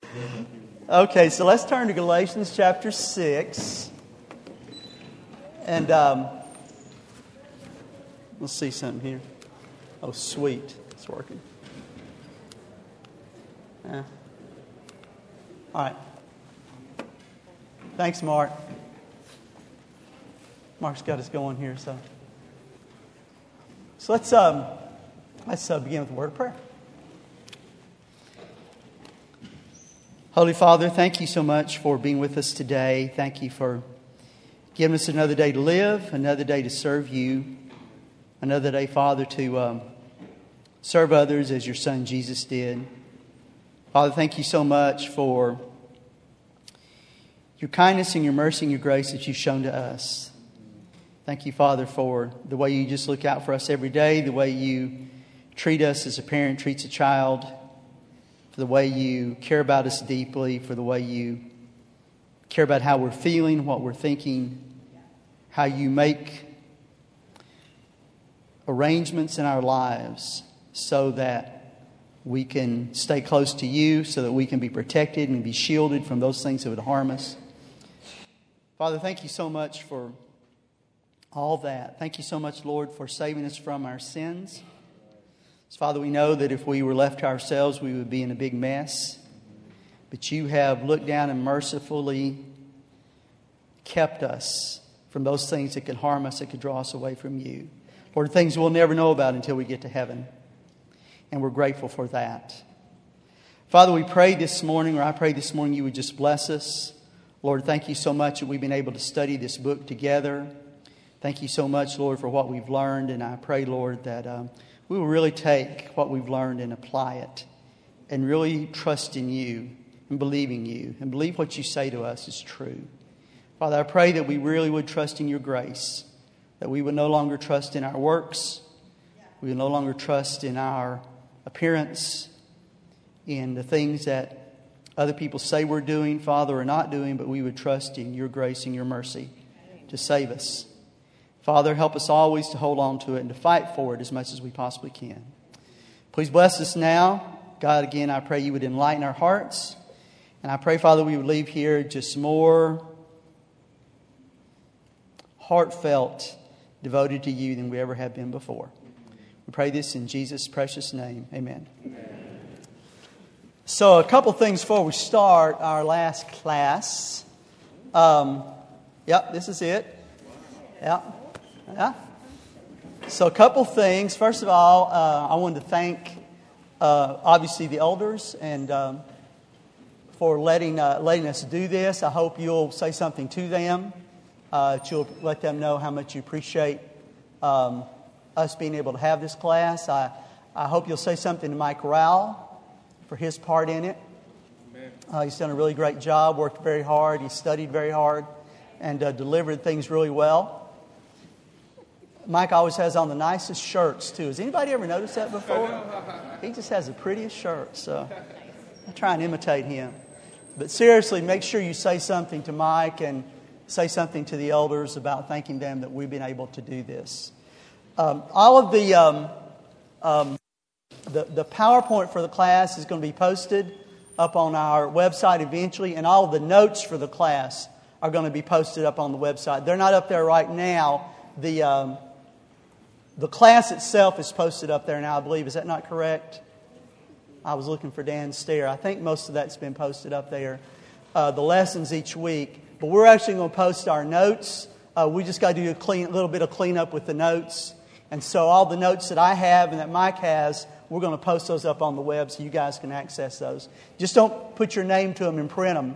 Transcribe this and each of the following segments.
Okay, so let's turn to Galatians chapter 6. And let's see something here. Oh, sweet. It's working. Yeah. All right. Thanks, Mark. Mark's got us going here. So let's begin with a word of prayer. Holy Father, thank you so much for being with us today. Thank you for giving us another day to live, another day to serve you, another day, Father, to serve others as your Son Jesus did. Father, thank you so much for your kindness and your mercy and your grace that you've shown to us. Thank you, Father, for the way you just look out for us every day, the way you treat us as a parent treats a child, for the way you care about us deeply, for the way you care about how we're feeling, what we're thinking, how you make arrangements in our lives so that we can stay close to you, so that we can be protected and be shielded from those things that would harm us. Father, thank you so much for all that. Thank you so much, Lord, for saving us from our sins. So, Father, we know that if we were left to ourselves, we would be in a big mess. But you have looked down and mercifully kept us from those things that could harm us, that could draw us away from you. Lord, things we'll never know about until we get to heaven. And we're grateful for that. Father, we pray this morning, or I pray this morning, you would just bless us. Lord, thank you so much that we've been able to study this book together. Thank you so much, Lord, for what we've learned. And I pray, Lord, that we will really take what we've learned and apply it and really trust in you and believe in you and believe what you say to us is true. Father, I pray that we really would trust in your grace, that we would no longer trust in our works. We would no longer trust in our appearance, in the things that other people say we're doing, Father, or not doing, but we would trust in your grace and your mercy to save us. Father, help us always to hold on to it and to fight for it as much as we possibly can. Please bless us now. God, again, I pray you would enlighten our hearts. And I pray, Father, we would leave here just more heartfelt, devoted to you than we ever have been before. We pray this in Jesus' precious name. Amen. So a couple things before we start our last class. This is it. Yeah. So a couple things. First of all, I wanted to thank, obviously, the elders and for letting us do this. I hope you'll say something to them. That you'll let them know how much you appreciate us being able to have this class. I hope you'll say something to Mike Rowell for his part in it. He's done a really great job, worked very hard, he studied very hard, and delivered things really well. Mike always has on the nicest shirts, too. Has anybody ever noticed that before? He just has the prettiest shirts, so I try and imitate him. But seriously, make sure you say something to Mike and say something to the elders about thanking them that we've been able to do this. All of the PowerPoint for the class is going to be posted up on our website eventually, and all of the notes for the class are going to be posted up on the website. They're not up there right now. The class itself is posted up there now, I believe. Is that not correct? I was looking for Dan's stare. I think most of that's been posted up there. The lessons each week. But we're actually going to post our notes. We just got to do a little bit of cleanup with the notes. And so all the notes that I have and that Mike has, we're going to post those up on the web so you guys can access those. Just don't put your name to them and print them.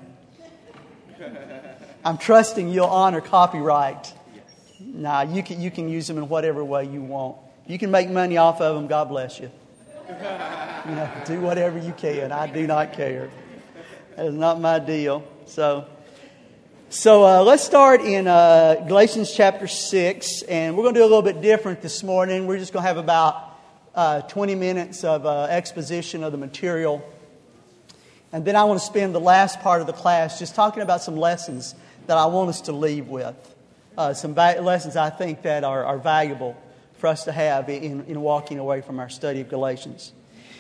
I'm trusting you'll honor copyright. Nah, you can use them in whatever way you want. You can make money off of them. God bless you. Do whatever you can. I do not care. That is not my deal. So let's start in Galatians chapter 6, and we're going to do a little bit different this morning. We're just going to have about 20 minutes of exposition of the material. And then I want to spend the last part of the class just talking about some lessons that I want us to leave with. Some lessons I think that are valuable for us to have in walking away from our study of Galatians.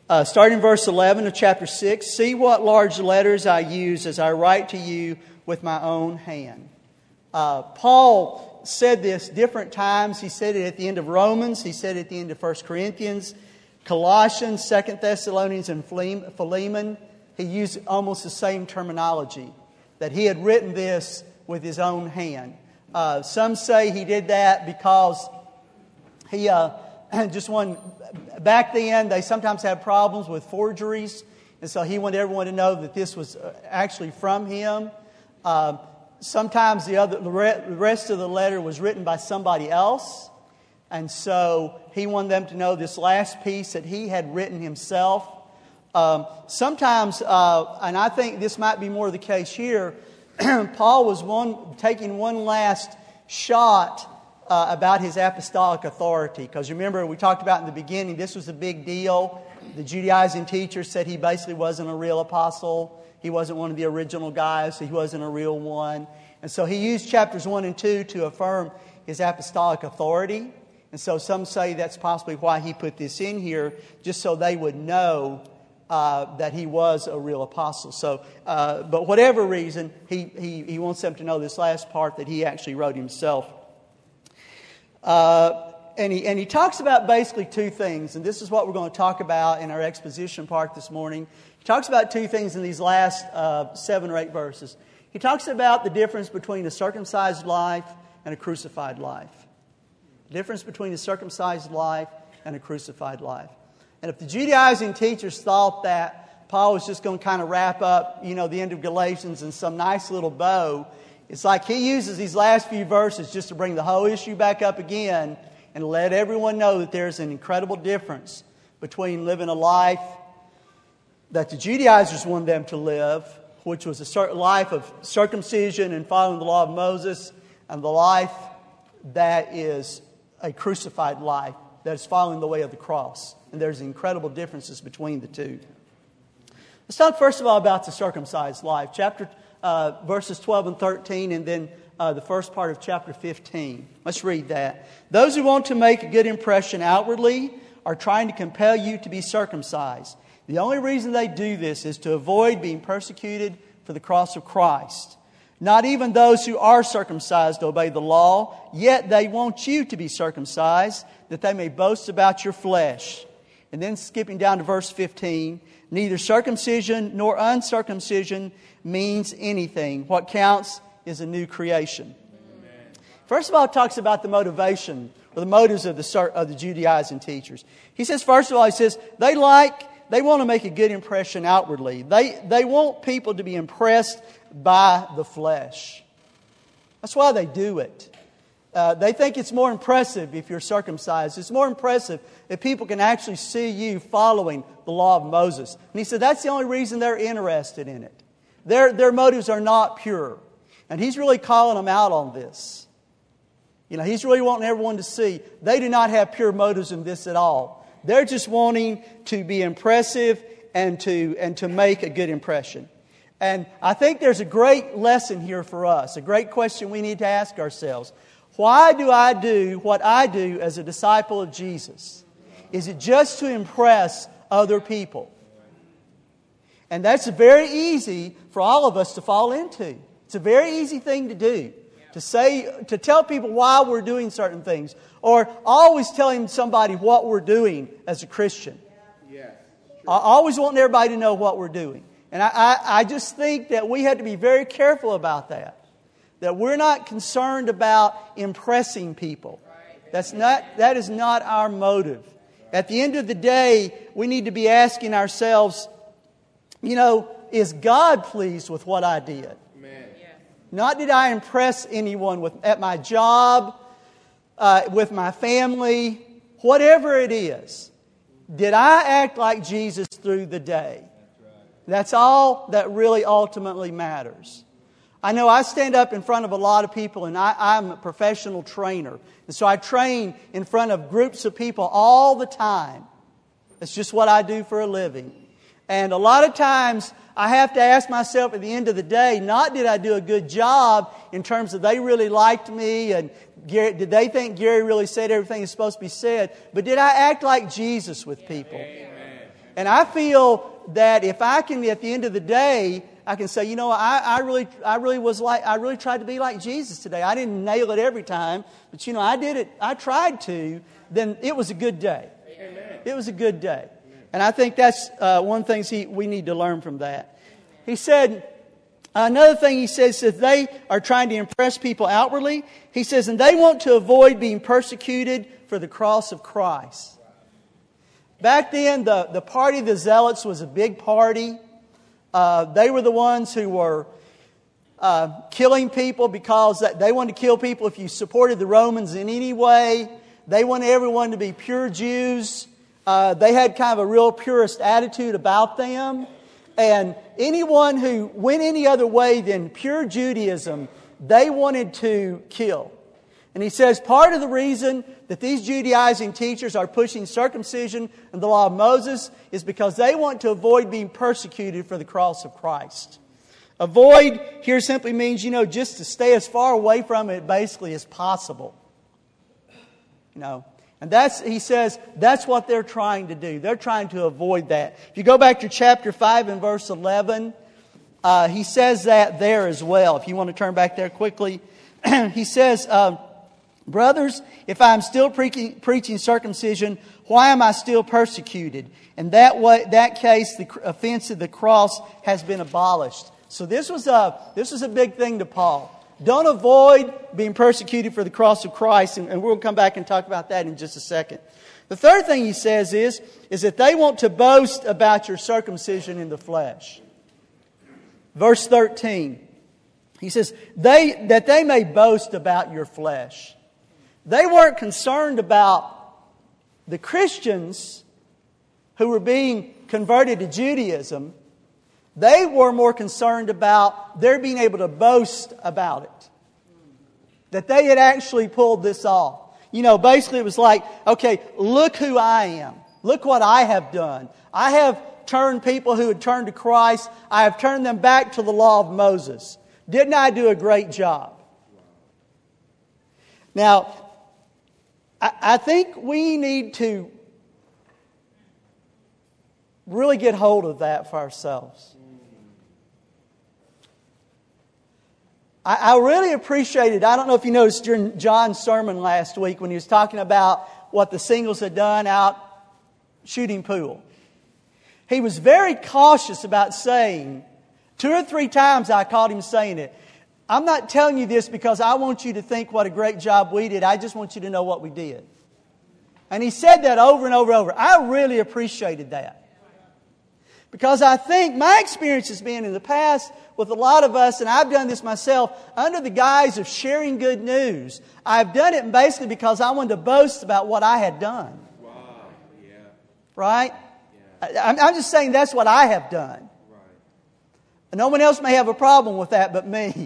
Starting in verse 11 of chapter 6, see what large letters I use as I write to you with my own hand. Paul said this different times. He said it at the end of Romans. He said it at the end of 1 Corinthians, Colossians, 2 Thessalonians, and Philemon. He used almost the same terminology, that he had written this with his own hand. Some say he did that because he just wanted... Back then, they sometimes had problems with forgeries, and so he wanted everyone to know that this was actually from him. Sometimes the rest of the letter was written by somebody else, and so he wanted them to know this last piece that he had written himself. Sometimes, and I think this might be more the case here, Paul was taking one last shot about his apostolic authority. Because remember, we talked about in the beginning, this was a big deal. The Judaizing teachers said he basically wasn't a real apostle. He wasn't one of the original guys. He wasn't a real one. And so he used chapters 1 and 2 to affirm his apostolic authority. And so some say that's possibly why he put this in here, just so they would know that he was a real apostle. So, but whatever reason, he wants them to know this last part that he actually wrote himself. And he talks about basically two things, and this is what we're going to talk about in our exposition part this morning. He talks about two things in these last 7 or 8 verses. He talks about the difference between a circumcised life and a crucified life. The difference between a circumcised life and a crucified life. And if the Judaizing teachers thought that Paul was just going to kind of wrap up, the end of Galatians in some nice little bow, it's like he uses these last few verses just to bring the whole issue back up again and let everyone know that there's an incredible difference between living a life that the Judaizers wanted them to live, which was a life of circumcision and following the law of Moses, and the life that is a crucified life, that is following the way of the cross. And there's incredible differences between the two. Let's talk first of all about the circumcised life. Verses 12 and 13, and then the first part of chapter 15. Let's read that. Those who want to make a good impression outwardly are trying to compel you to be circumcised. The only reason they do this is to avoid being persecuted for the cross of Christ. Not even those who are circumcised obey the law, yet they want you to be circumcised, that they may boast about your flesh. And then skipping down to verse 15, neither circumcision nor uncircumcision means anything. What counts is a new creation. Amen. First of all, it talks about the motivation or the motives of the Judaizing teachers. He says, first of all, they want to make a good impression outwardly. They want people to be impressed by the flesh. That's why they do it. They think it's more impressive if you're circumcised. It's more impressive if people can actually see you following the law of Moses. And he said that's the only reason they're interested in it. Their motives are not pure. And he's really calling them out on this. He's really wanting everyone to see they do not have pure motives in this at all. They're just wanting to be impressive and to make a good impression. And I think there's a great lesson here for us, a great question we need to ask ourselves. Why do I do what I do as a disciple of Jesus? Is it just to impress other people? And that's very easy for all of us to fall into. It's a very easy thing to do. To tell people why we're doing certain things. Or always telling somebody what we're doing as a Christian. I always want everybody to know what we're doing. And I just think that we have to be very careful about that. That we're not concerned about impressing people. That is not our motive. At the end of the day, we need to be asking ourselves, is God pleased with what I did? Amen. Not did I impress anyone at my job, with my family, whatever it is. Did I act like Jesus through the day? That's all that really ultimately matters. I know I stand up in front of a lot of people, and I'm a professional trainer. And so I train in front of groups of people all the time. It's just what I do for a living. And a lot of times I have to ask myself at the end of the day, not did I do a good job in terms of they really liked me and did they think Gary really said everything that's supposed to be said, but did I act like Jesus with people? Amen. And I feel that if I can, at the end of the day, I can say, I really tried to be like Jesus today. I didn't nail it every time, but I did it. I tried to. Then it was a good day. Amen. It was a good day. Amen. And I think that's one thing we need to learn from that. He said, another thing he says, if they are trying to impress people outwardly, he says, and they want to avoid being persecuted for the cross of Christ. Back then, the party of the Zealots was a big party. They were the ones who were killing people because they wanted to kill people if you supported the Romans in any way. They wanted everyone to be pure Jews. They had kind of a real purist attitude about them. And anyone who went any other way than pure Judaism, they wanted to kill. And he says part of the reason that these Judaizing teachers are pushing circumcision and the law of Moses is because they want to avoid being persecuted for the cross of Christ. Avoid here simply means, just to stay as far away from it basically as possible. And he says that's what they're trying to do. They're trying to avoid that. If you go back to chapter 5 and verse 11, he says that there as well. If you want to turn back there quickly, he says, brothers, if I am still preaching circumcision, why am I still persecuted? In that case, the offense of the cross has been abolished. So this was a big thing to Paul. Don't avoid being persecuted for the cross of Christ, and we'll come back and talk about that in just a second. The third thing he says is that they want to boast about your circumcision in the flesh. Verse 13, he says, that they may boast about your flesh. They weren't concerned about the Christians who were being converted to Judaism. They were more concerned about their being able to boast about it. That they had actually pulled this off. Basically it was like, okay, look who I am. Look what I have done. I have turned people who had turned to Christ. I have turned them back to the law of Moses. Didn't I do a great job? Now, I think we need to really get hold of that for ourselves. I really appreciated, I don't know if you noticed during John's sermon last week when he was talking about what the singles had done out shooting pool. He was very cautious about saying, 2 or 3 times I caught him saying it, I'm not telling you this because I want you to think what a great job we did. I just want you to know what we did. And he said that over and over and over. I really appreciated that. Because I think my experience has been in the past with a lot of us, and I've done this myself, under the guise of sharing good news. I've done it basically because I wanted to boast about what I had done. Wow. Yeah. Right? Yeah. I'm just saying that's what I have done. Right. No one else may have a problem with that but me.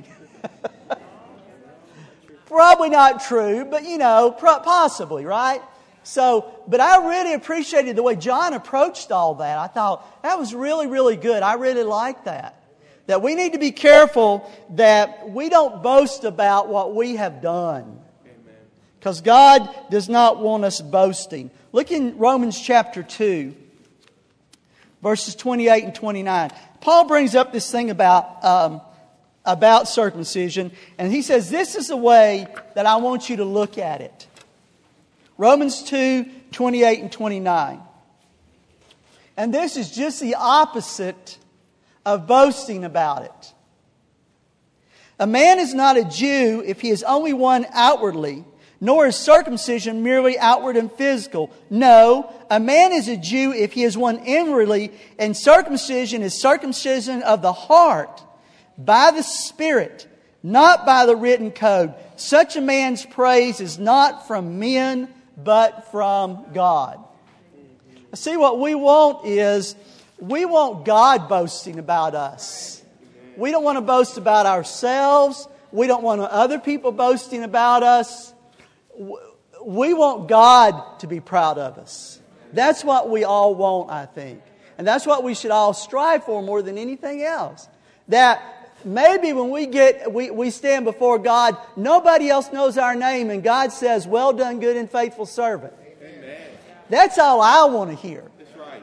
Probably not true, but possibly, right? But I really appreciated the way John approached all that. I thought that was really, really good. I really liked that. That we need to be careful that we don't boast about what we have done. Because God does not want us boasting. Look in Romans chapter 2, verses 28 and 29. Paul brings up this thing about circumcision. And he says, this is the way that I want you to look at it. Romans 2, 28 and 29. And this is just the opposite of boasting about it. A man is not a Jew if he is only one outwardly, nor is circumcision merely outward and physical. No, a man is a Jew if he is one inwardly, and circumcision is circumcision of the heart, by the Spirit, not by the written code. Such a man's praise is not from men, but from God. See, what we want is, we want God boasting about us. We don't want to boast about ourselves. We don't want other people boasting about us. We want God to be proud of us. That's what we all want, I think. And that's what we should all strive for more than anything else. That maybe when we stand before God, nobody else knows our name, and God says, "Well done, good and faithful servant." Amen. That's all I want to hear. That's right.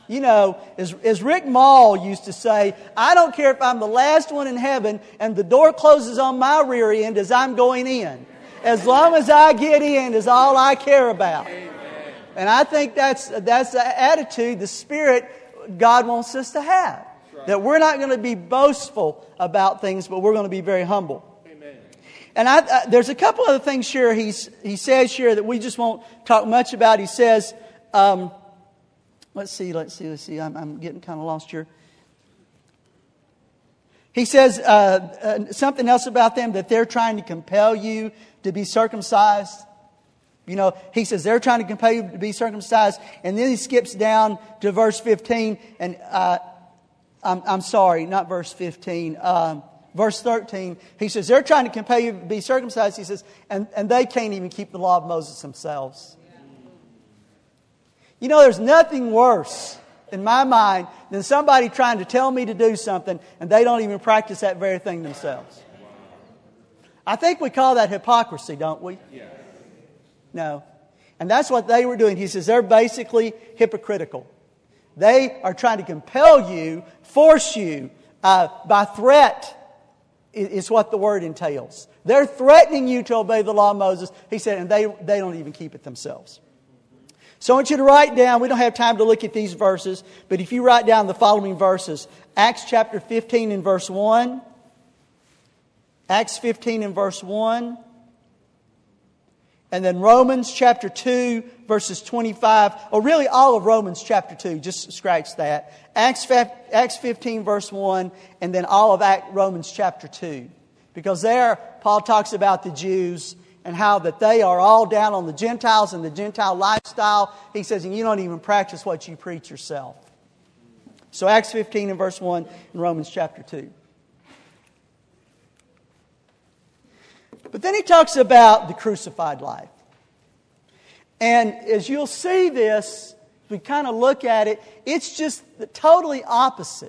You know, as Rick Maul used to say, I don't care if I'm the last one in heaven and the door closes on my rear end as I'm going in. As long as I get in is all I care about. Amen. And I think that's the attitude, the spirit God wants us to have. Right. That we're not going to be boastful about things, but we're going to be very humble. Amen. And there's a couple other things here he says here that we just won't talk much about. He says... Let's see. I'm getting kind of lost here. He says something else about them, that they're trying to compel you to be circumcised. You know, he says they're trying to compel you to be circumcised. And then he skips down to verse 15. And I'm sorry, not verse 15. Verse 13. He says they're trying to compel you to be circumcised. He says, and they can't even keep the law of Moses themselves. You know, there's nothing worse in my mind than somebody trying to tell me to do something and they don't even practice that very thing themselves. I think we call that hypocrisy, don't we? No. And that's what they were doing. He says they're basically hypocritical. They are trying to compel you, force you, by threat is what the word entails. They're threatening you to obey the law of Moses. He said, and they don't even keep it themselves. So I want you to write down, we don't have time to look at these verses, but if you write down the following verses, Acts chapter 15 and verse 1, Acts 15 and verse 1, and then Romans chapter 2 verses 25, or really all of Romans chapter 2, just scratch that. Acts 15 verse 1, and then all of Romans chapter 2. Because there, Paul talks about the Jews and how that they are all down on the Gentiles and the Gentile lifestyle. He says, and you don't even practice what you preach yourself. So Acts 15 and verse 1 and Romans chapter 2. But then he talks about the crucified life. And as you'll see this, if we kind of look at it, it's just the totally opposite.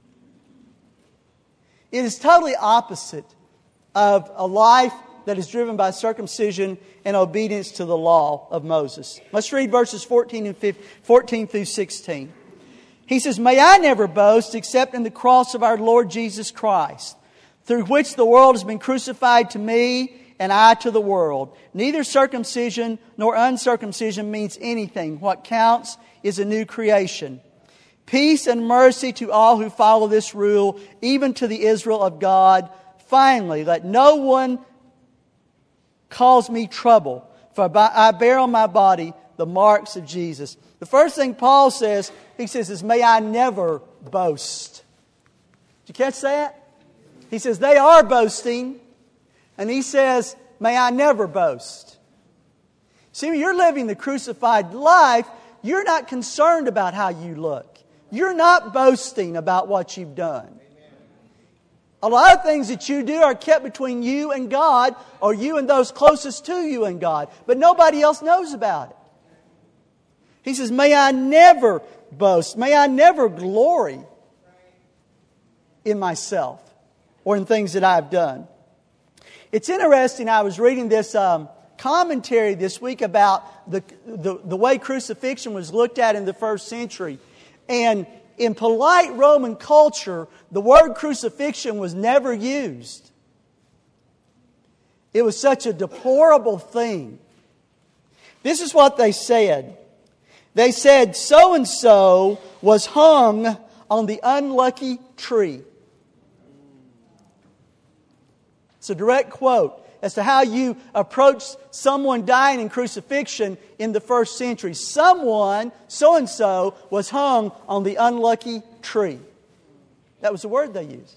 It is totally opposite of a life that is driven by circumcision and obedience to the law of Moses. Let's read verses 14 through 16. He says, may I never boast except in the cross of our Lord Jesus Christ, through which the world has been crucified to me and I to the world. Neither circumcision nor uncircumcision means anything. What counts is a new creation. Peace and mercy to all who follow this rule, even to the Israel of God. Finally, let no one cause me trouble, for I bear on my body the marks of Jesus. The first thing Paul says, he says, is may I never boast. Did you catch that? He says they are boasting, and he says, may I never boast. See, when you're living the crucified life, you're not concerned about how you look. You're not boasting about what you've done. A lot of things that you do are kept between you and God, or you and those closest to you and God. But nobody else knows about it. He says, may I never boast. May I never glory in myself or in things that I've done. It's interesting, I was reading this commentary this week about the way crucifixion was looked at in the first century. And in polite Roman culture, the word crucifixion was never used. It was such a deplorable thing. This is what they said. They said, so-and-so was hung on the unlucky tree. It's a direct quote as to how you approach someone dying in crucifixion in the first century. Someone, so-and-so, was hung on the unlucky tree. That was the word they used.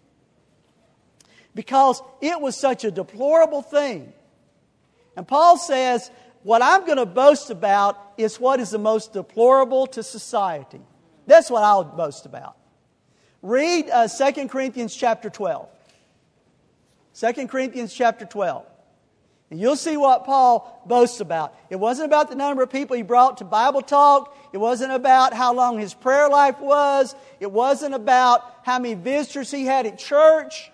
Because it was such a deplorable thing. And Paul says, what I'm going to boast about is what is the most deplorable to society. That's what I'll boast about. Read 2 Corinthians chapter 12. 2 Corinthians chapter 12. And you'll see what Paul boasts about. It wasn't about the number of people he brought to Bible talk. It wasn't about how long his prayer life was. It wasn't about how many visitors he had at church.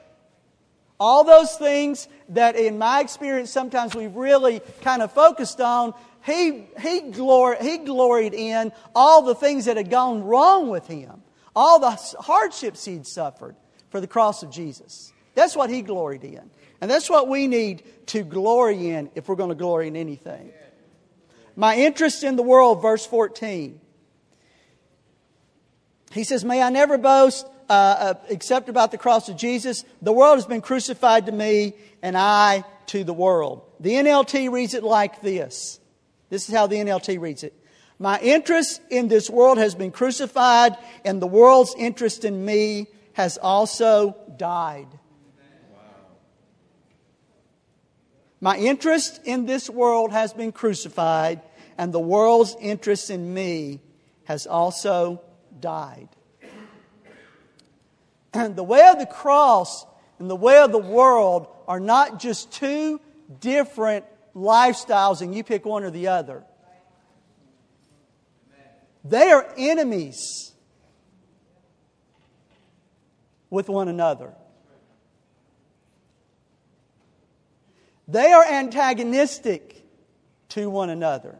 All those things that in my experience sometimes we've really kind of focused on He gloried in all the things that had gone wrong with him, all the hardships he'd suffered for the cross of Jesus. That's what he gloried in. And that's what we need to glory in if we're going to glory in anything. My interest in the world, verse 14. He says, may I never boast except about the cross of Jesus. The world has been crucified to me and I to the world. The NLT reads it like this. This is how the NLT reads it. My interest in this world has been crucified and the world's interest in me has also died. My interest in this world has been crucified, and the world's interest in me has also died. And the way of the cross and the way of the world are not just two different lifestyles, and you pick one or the other. They are enemies with one another. They are antagonistic to one another.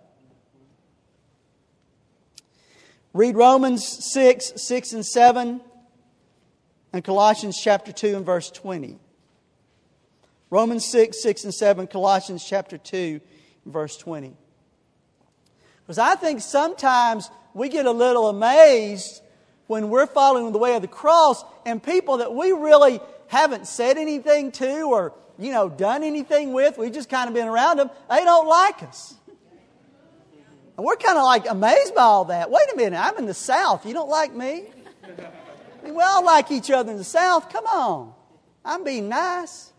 Read Romans 6 and 7, and Colossians chapter 2 and verse 20. Romans 6 and 7, Colossians chapter 2 and verse 20. Because I think sometimes we get a little amazed when we're following the way of the cross and people that we really haven't said anything to or done anything with, we've just kind of been around them, they don't like us. And we're kind of like amazed by all that. Wait a minute, I'm in the South. You don't like me? I mean, we all like each other in the South. Come on. I'm being nice.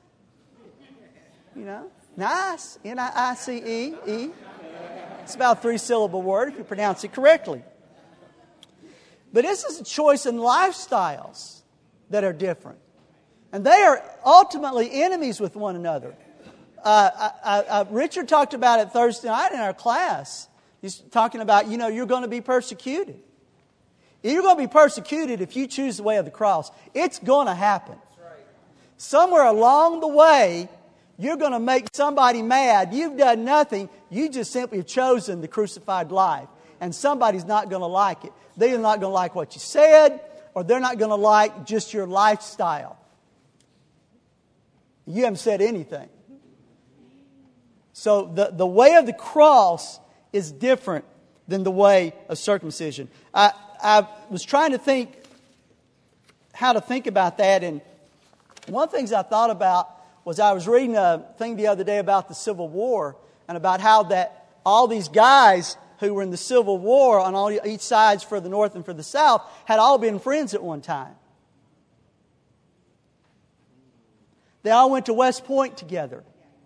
Nice. N-I-I-C-E. It's about a 3-syllable word if you pronounce it correctly. But this is a choice in lifestyles that are different. And they are ultimately enemies with one another. Richard talked about it Thursday night in our class. He's talking about, you're going to be persecuted. You're going to be persecuted if you choose the way of the cross. It's going to happen. Somewhere along the way, you're going to make somebody mad. You've done nothing. You just simply have chosen the crucified life. And somebody's not going to like it. They're not going to like what you said, or they're not going to like just your lifestyle. You haven't said anything. So the way of the cross is different than the way of circumcision. I was trying to think how to think about that. And one of the things I thought about was I was reading a thing the other day about the Civil War and about how that all these guys who were in the Civil War on each sides for the North and for the South had all been friends at one time. They all went to West Point together.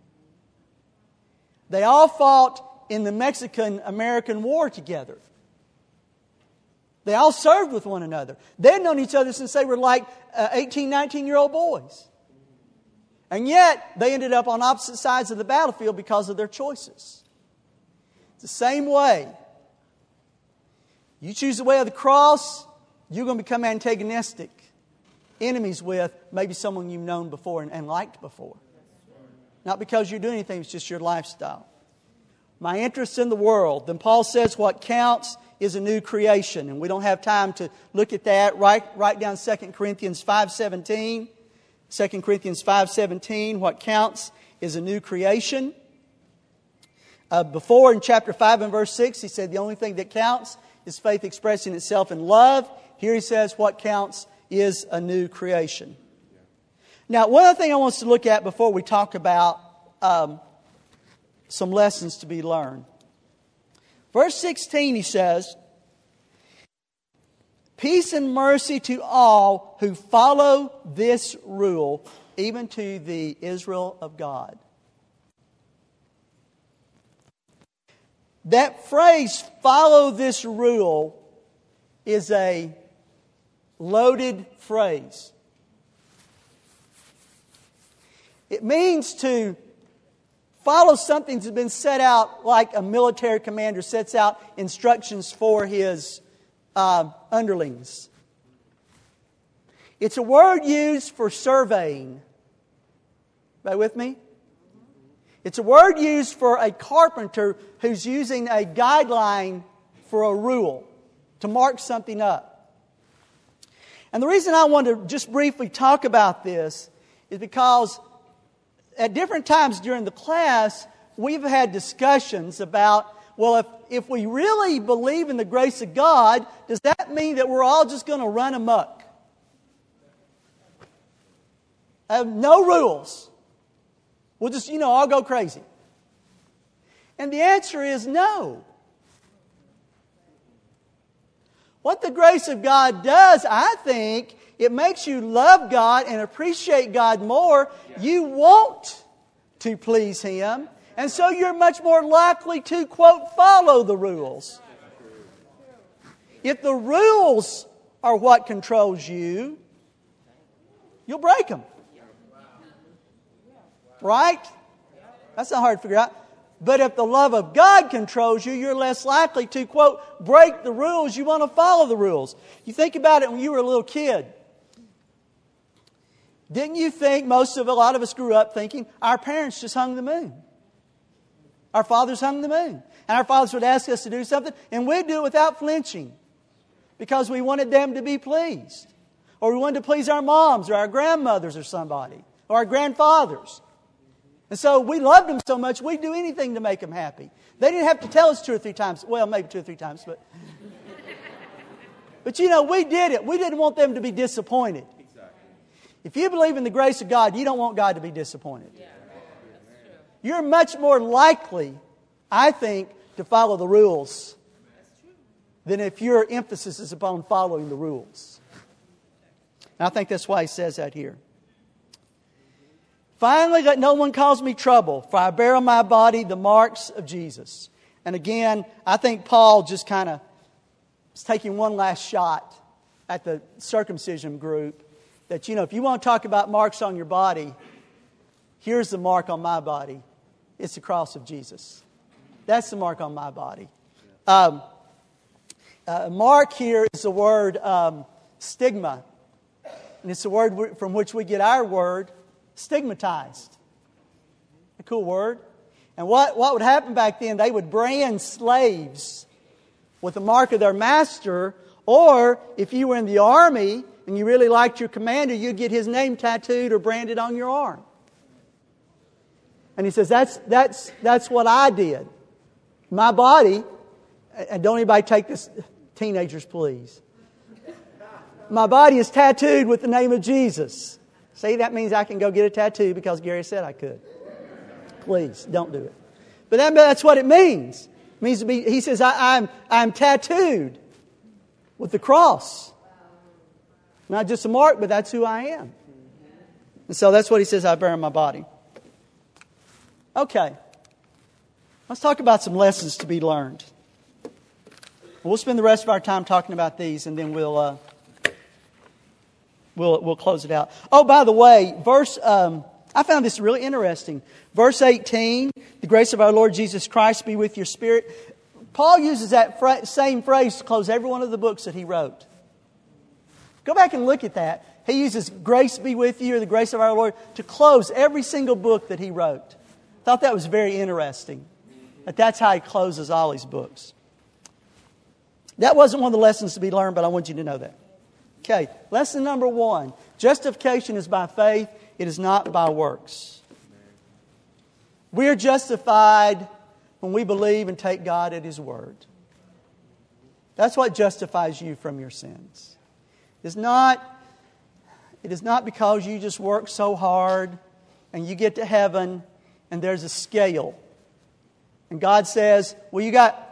They all fought in the Mexican-American War together. They all served with one another. They'd known each other since they were like 18, 19-year-old boys. And yet, they ended up on opposite sides of the battlefield because of their choices. It's the same way. You choose the way of the cross, you're going to become antagonistic. Enemies with maybe someone you've known before and liked before. Not because you're doing anything, it's just your lifestyle. My interest in the world. Then Paul says what counts is a new creation. And we don't have time to look at that. Write down 2 Corinthians 5:17. 2 Corinthians 5:17, what counts is a new creation. Before in chapter 5 and verse 6, he said the only thing that counts is faith expressing itself in love. Here he says what counts is a new creation. Now, one other thing I want us to look at before we talk about some lessons to be learned. Verse 16, he says, peace and mercy to all who follow this rule, even to the Israel of God. That phrase, follow this rule, is a loaded phrase. It means to follow something that's been set out like a military commander sets out instructions for his underlings. It's a word used for surveying. Are you with me? It's a word used for a carpenter who's using a guideline for a rule to mark something up. And the reason I want to just briefly talk about this is because at different times during the class, we've had discussions about, well, if we really believe in the grace of God, does that mean that we're all just going to run amok? Have no rules. We'll just, all go crazy. And the answer is no. What the grace of God does, I think, it makes you love God and appreciate God more. You want to please Him. And so you're much more likely to, quote, follow the rules. If the rules are what controls you, you'll break them. Right? That's not hard to figure out. But if the love of God controls you, you're less likely to, quote, break the rules. You want to follow the rules. You think about it when you were a little kid. Didn't you think, a lot of us grew up thinking, our parents just hung the moon. Our fathers hung the moon. And our fathers would ask us to do something, and we'd do it without flinching. Because we wanted them to be pleased. Or we wanted to please our moms or our grandmothers or somebody. Or our grandfathers. And so we loved them so much, we'd do anything to make them happy. They didn't have to tell us 2 or 3 times. Well, maybe 2 or 3 times. But we did it. We didn't want them to be disappointed. If you believe in the grace of God, you don't want God to be disappointed. You're much more likely, I think, to follow the rules than if your emphasis is upon following the rules. And I think that's why he says that here. Finally, let no one cause me trouble, for I bear on my body the marks of Jesus. And again, I think Paul just kind of is taking one last shot at the circumcision group. That, if you want to talk about marks on your body, here's the mark on my body. It's the cross of Jesus. That's the mark on my body. Mark here is the word stigma. And it's the word from which we get our word stigmatized. A cool word. And what would happen back then, they would brand slaves with the mark of their master. Or if you were in the army and you really liked your commander, you'd get his name tattooed or branded on your arm. And he says, that's what I did. My body, and don't anybody take this, teenagers please. My body is tattooed with the name of Jesus. See, that means I can go get a tattoo because Gary said I could. Please, don't do it. But that's what it means. It means to be, he says, I'm tattooed with the cross. Not just a mark, but that's who I am. And so that's what he says I bear in my body. Okay. Let's talk about some lessons to be learned. We'll spend the rest of our time talking about these, and then we'll close it out. Oh, by the way, I found this really interesting. Verse 18, the grace of our Lord Jesus Christ be with your spirit. Paul uses that same phrase to close every one of the books that he wrote. Go back and look at that. He uses grace be with you, or the grace of our Lord, to close every single book that he wrote. Thought that was very interesting. That's how he closes all his books. That wasn't one of the lessons to be learned, but I want you to know that. Okay, lesson number 1. Justification is by faith. It is not by works. We are justified when we believe and take God at His word. That's what justifies you from your sins. It is not because you just work so hard and you get to heaven and there's a scale. And God says, well, you got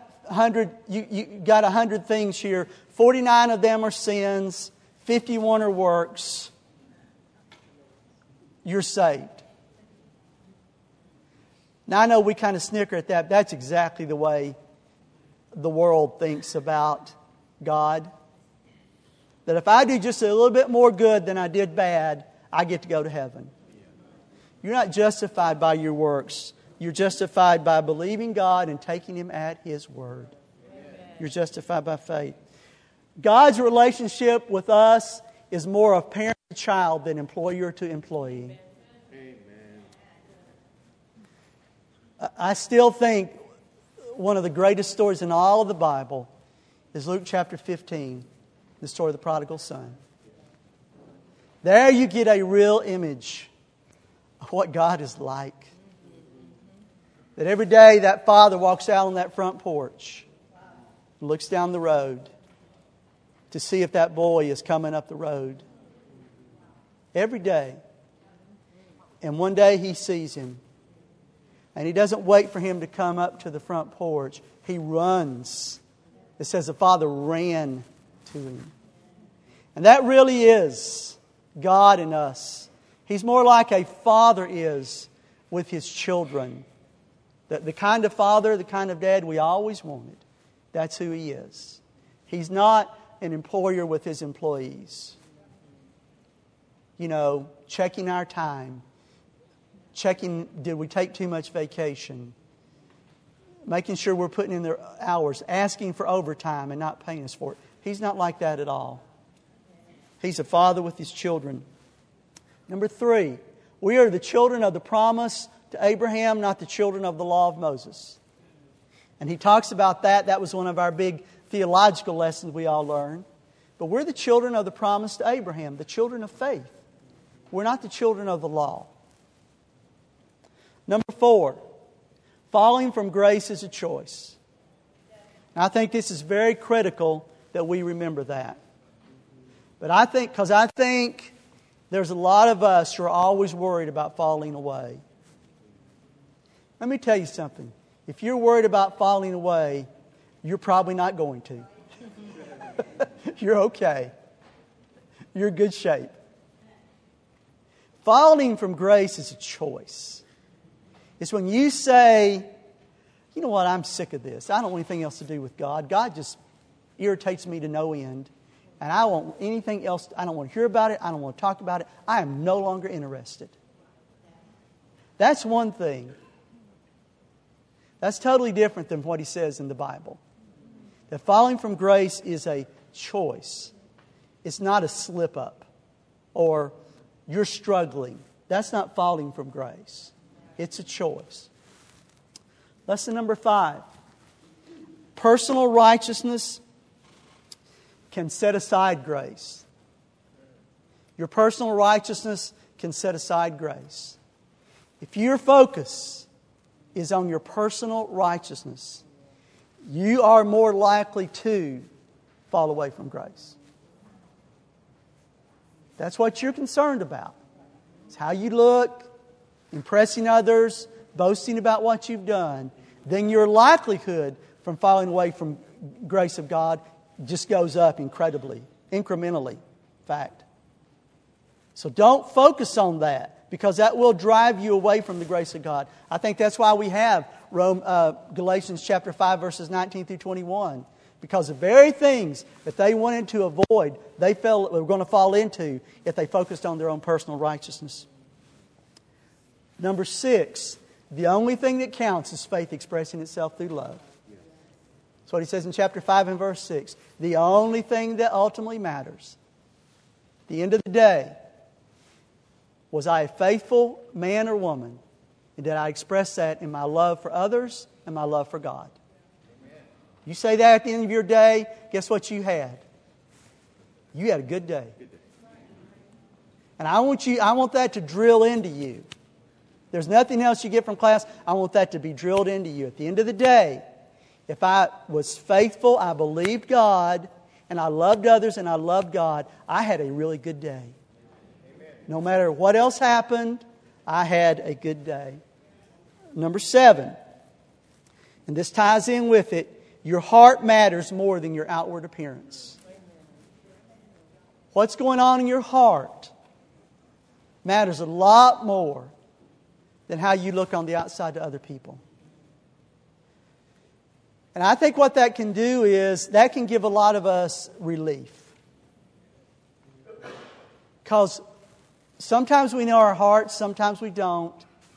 100 things here. 49 of them are sins. 51 are works. You're saved. Now, I know we kind of snicker at that. But that's exactly the way the world thinks about God. That if I do just a little bit more good than I did bad, I get to go to heaven. You're not justified by your works. You're justified by believing God and taking Him at His word. You're justified by faith. God's relationship with us is more of parent to child than employer to employee. I still think one of the greatest stories in all of the Bible is Luke chapter 15, the story of the prodigal son. There you get a real image of what God is like. That every day that father walks out on that front porch and looks down the road to see if that boy is coming up the road. Every day. And one day he sees him. And he doesn't wait for him to come up to the front porch. He runs. It says the father ran to him. And that really is God in us. He's more like a father is with his children. The kind of father, the kind of dad we always wanted. That's who he is. He's not an employer with his employees. You know, checking our time. Checking, did we take too much vacation? Making sure we're putting in their hours. Asking for overtime and not paying us for it. He's not like that at all. He's a father with his children. Number 3, we are the children of the promise to Abraham, not the children of the law of Moses. And he talks about that. That was one of our big theological lessons we all learned. But we're the children of the promise to Abraham, the children of faith. We're not the children of the law. Number 4, falling from grace is a choice. And I think this is very critical that we remember that. But I think there's a lot of us who are always worried about falling away. Let me tell you something. If you're worried about falling away, you're probably not going to. You're okay. You're in good shape. Falling from grace is a choice. It's when you say, you know what, I'm sick of this. I don't want anything else to do with God. God just irritates me to no end. And I don't want anything else. I don't want to hear about it. I don't want to talk about it. I am no longer interested. That's one thing. That's totally different than what he says in the Bible. That falling from grace is a choice. It's not a slip up or you're struggling. That's not falling from grace. It's a choice. Lesson number 5. Personal righteousness can set aside grace. Your personal righteousness can set aside grace. If your focus is on your personal righteousness, you are more likely to fall away from grace. That's what you're concerned about. It's how you look, impressing others, boasting about what you've done. Then your likelihood from falling away from grace of God just goes up incredibly, incrementally, in fact. So don't focus on that, because that will drive you away from the grace of God. I think that's why we have Galatians chapter 5, verses 19 through 21. Because the very things that they wanted to avoid, they felt they were going to fall into if they focused on their own personal righteousness. Number 6, the only thing that counts is faith expressing itself through love. That's what he says in chapter 5 and verse 6. The only thing that ultimately matters, at the end of the day, was I a faithful man or woman? And did I express that in my love for others and my love for God? Amen. You say that at the end of your day, guess what you had? You had a good day. And I want that to drill into you. There's nothing else you get from class. I want that to be drilled into you. At the end of the day, if I was faithful, I believed God, and I loved others and I loved God, I had a really good day. Amen. No matter what else happened, I had a good day. Number 7, and this ties in with it, your heart matters more than your outward appearance. What's going on in your heart matters a lot more than how you look on the outside to other people. And I think what that can do is, that can give a lot of us relief. Because sometimes we know our hearts, sometimes we don't.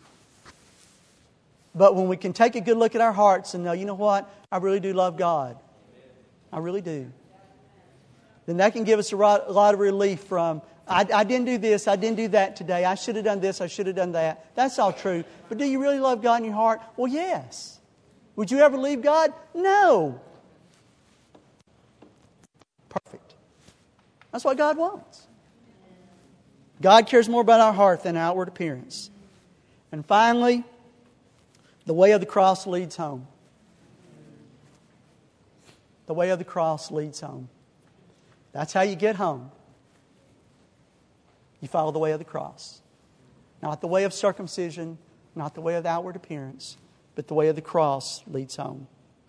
But when we can take a good look at our hearts and know, you know what, I really do love God. I really do. Then that can give us a lot of relief from I didn't do this, I didn't do that today. I should have done this, I should have done that. That's all true. But do you really love God in your heart? Well, yes. Would you ever leave God? No. Perfect. That's what God wants. God cares more about our heart than outward appearance. And finally, the way of the cross leads home. The way of the cross leads home. That's how you get home. You follow the way of the cross. Not the way of circumcision, not the way of the outward appearance, but the way of the cross leads home.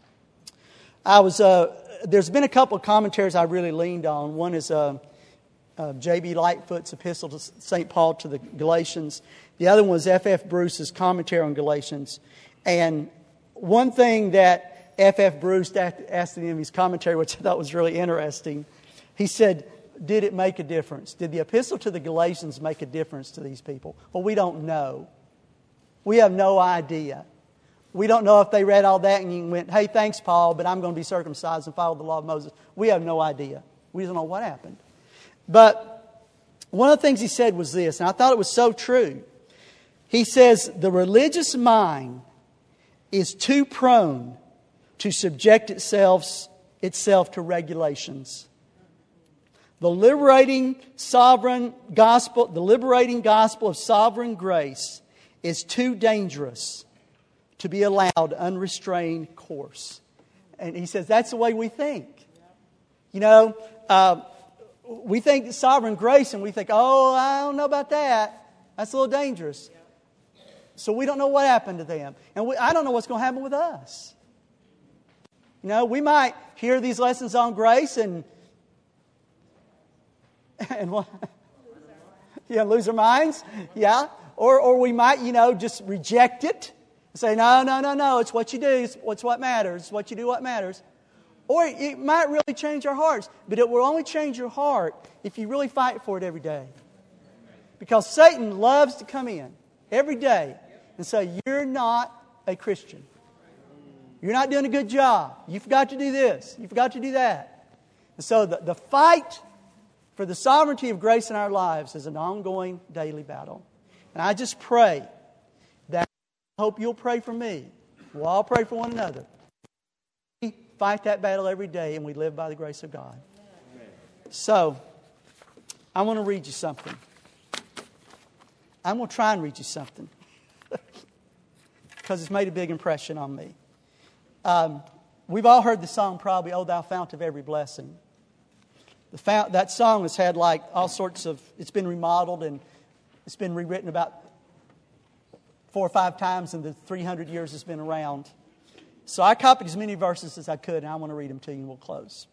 There's been a couple of commentaries I really leaned on. One is J.B. Lightfoot's epistle to St. Paul to the Galatians. The other one was F.F. Bruce's commentary on Galatians. And one thing that F.F. Bruce asked in his commentary, which I thought was really interesting, he said, did it make a difference? Did the epistle to the Galatians make a difference to these people? Well, we don't know. We have no idea. We don't know if they read all that and went, hey, thanks, Paul, but I'm going to be circumcised and follow the law of Moses. We have no idea. We don't know what happened. But one of the things he said was this, and I thought it was so true. He says, the religious mind is too prone to subject itself to regulations. The liberating gospel of sovereign grace is too dangerous to be allowed unrestrained course. And he says that's the way we think. You know, we think sovereign grace and we think, oh, I don't know about that. That's a little dangerous. So we don't know what happened to them. And I don't know what's going to happen with us. You know, we might hear these lessons on grace and what? Yeah, lose our minds. Yeah. Or we might, just reject it. Say, no. It's what you do. It's what matters. It's what you do what matters. Or it might really change our hearts. But it will only change your heart if you really fight for it every day. Because Satan loves to come in every day and say, you're not a Christian. You're not doing a good job. You forgot to do this. You forgot to do that. And so the fight for the sovereignty of grace in our lives is an ongoing daily battle. And I just pray that I hope you'll pray for me. We'll all pray for one another. We fight that battle every day and we live by the grace of God. So, I want to read you something. I'm going to try and read you something. Because it's made a big impression on me. We've all heard the song probably, "Oh Thou Fount of Every Blessing." That song has had all sorts of, it's been remodeled and it's been rewritten about 4 or 5 times in the 300 years it's been around. So I copied as many verses as I could and I want to read them to you and we'll close.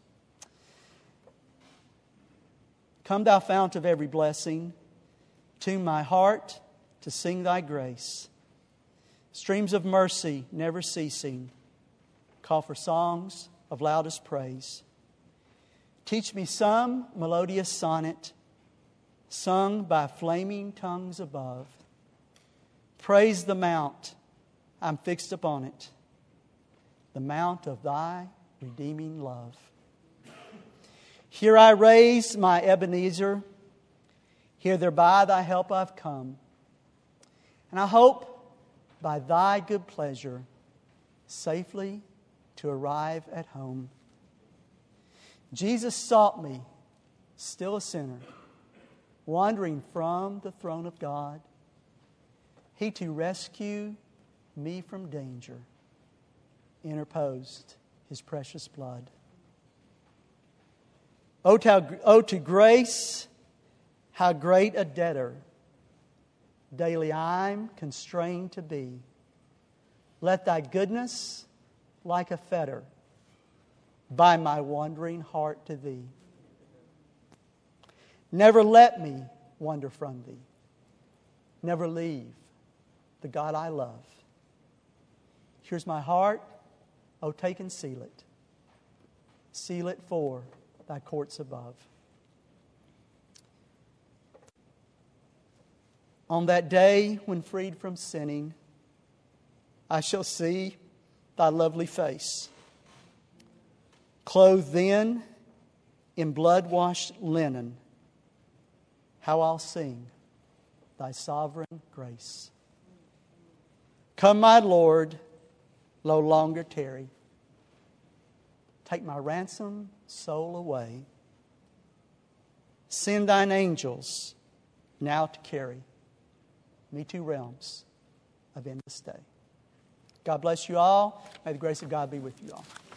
Come thou fount of every blessing, tune my heart to sing thy grace. Streams of mercy never ceasing, call for songs of loudest praise. Teach me some melodious sonnet, sung by flaming tongues above. Praise the mount, I'm fixed upon it, the mount of thy redeeming love. Here I raise my Ebenezer, here thereby thy help I've come. And I hope by thy good pleasure safely to arrive at home. Jesus sought me, still a sinner, wandering from the throne of God. He to rescue me from danger interposed His precious blood. Oh, to grace, how great a debtor daily I'm constrained to be. Let thy goodness, like a fetter, bind my wandering heart to thee. Never let me wander from thee. Never leave the God I love. Here's my heart. Oh, take and seal it. Seal it for thy courts above. On that day when freed from sinning, I shall see thy lovely face. Clothed then in blood-washed linen, how I'll sing thy sovereign grace. Come, my Lord, no longer tarry. Take my ransomed soul away. Send thine angels now to carry me to realms of endless day. God bless you all. May the grace of God be with you all.